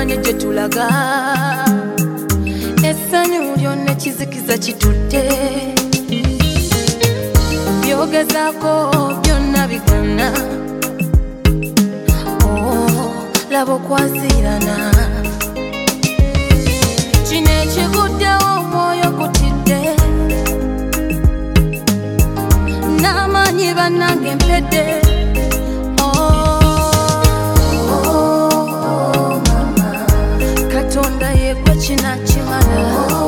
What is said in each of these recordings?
tumanye gye tulaga essanyu lyonna ekizikiza kitudde byogezaako byonna bigana laba okwazirana kino ekiguddewo omwoyo gutidde n'amaanyi bannange mpedde Katonda yegwe kinakimala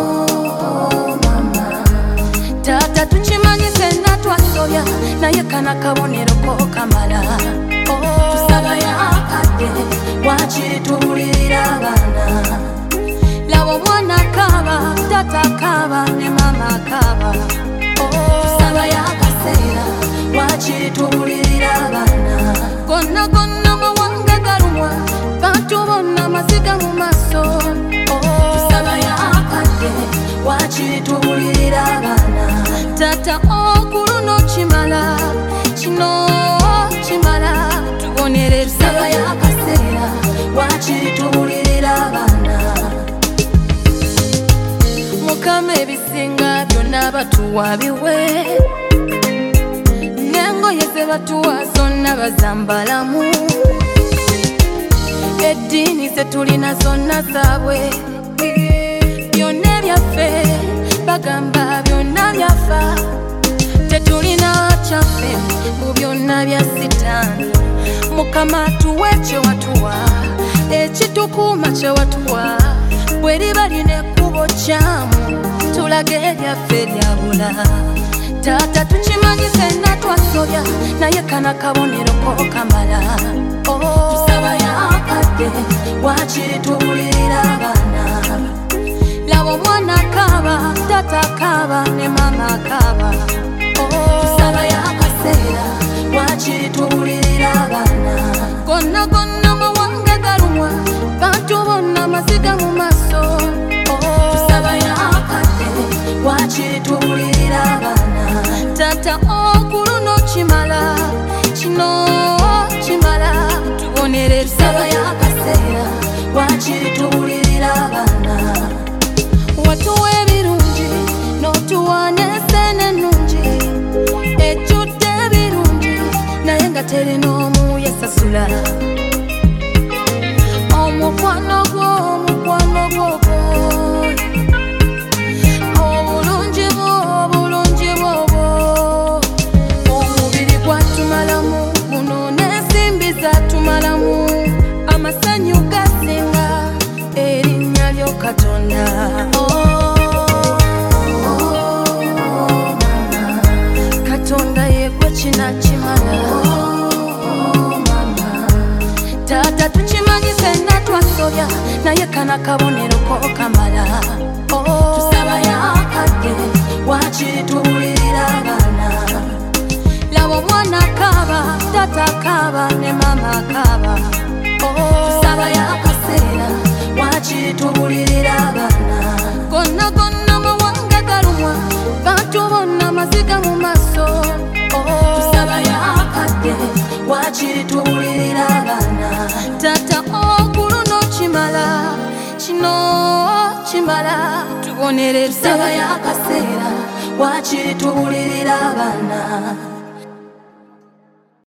taata tukimanyi fenna twasobya naye kana kabonero ko kamala tusaba yakadde wakiri tubulirira abaana laba omwana akaaba taata akaaba ne mama akaaba tusaba yakaseera wakiri tubulirira abaana gonna gonna mawanga galumwa bantu bonna maziga mu maaso tusaba yakadde wakiri tubulirira abaana taata okuluno kimala kino kimala tubonere tusaba yakaseera wakiri tubulirira abaana mukama ebisinga byonna batuwa biwe n'engoye ze batuwa zonna bazambalamu eddiini ze tulina zonna zaabwe byonna byaffe bagamba byonna byafa tetulina kyaffe mu byonna bya sitaani mukama tuwe kyewatuwa ekitukuuma kyewatuwa bwe liba lina ekkubo kyamu tulage ebyaffe lyabula taata tukimanyi fenna twasobya naye kana kabonero ko kamala tusaba yakadde wakiri tubulirira abaana laba omwana akaaba taata akaaba ne mama akaaba tusaba yakaseera wakiri tubulirira abaana gonna gonna mawanga galumwa bantu bonna maziga mu maaso tusaba yakadde wakiri tubulirira abaana taata okuluno kimala kino kimala tubonere tusaba yakaseera wakiri tubulirira abaana watuwa ebirungi n'otuwa n'enseene ennungi ejjudde ebirungi naye nga teri n'omu yesasula omukwano gwo omukwano gwogwo obulungi bwo obulungi bwobwo omubiri gwatumalamu guno n'ensimbi zatumalamu amasanyu gasinga erinnya lyo Katonda Katonda yegwe kinakimala taata tukimanyi fenna twasobya naye kana kabonero ko kamala tusaba yakadde wakiri tubulirira abaana laba omwana akaaba taata akaaba ne mama akaaba tusaba yakaseera wakiri tubulirira abaana gonna gonna mawanga galumwa bantu bonna maziga mu maaso tusaba yakadde wakiri tubulirira abaana taata okuluno kimala kino kimala tubonere tusaba yakaseera wakiri tubulirira abaana